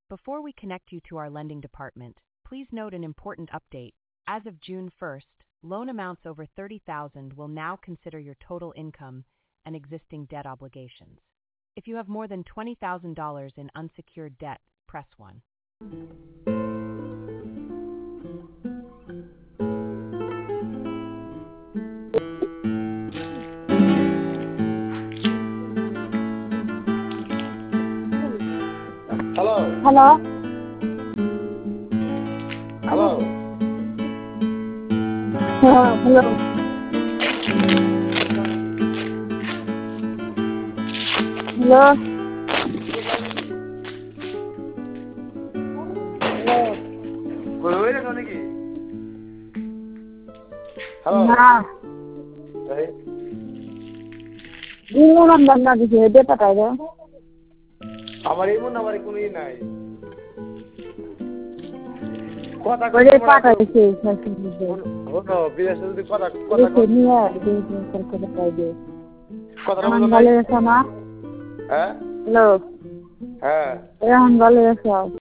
Before we connect you to our lending department, please note an important update. As of June 1st, loan amounts over $30,000 will now consider your total income and existing debt obligations. If you have more than $20,000 in unsecured debt, press 1. Hello. Hello. Hello. Hello. Hello. Hello. Hello. Nah. Hey. Ini number na diye de patai de. আমার এমন নাম্বারে কোনো ই নাই কথা Bade patai se. হলো বিদেশে যদি কথা নিয়ে de patai de. কথাটা এখন বলো ভালো আছো না? হ্যাঁ হ্যালো। হ্যাঁ এখন ভালো আছো?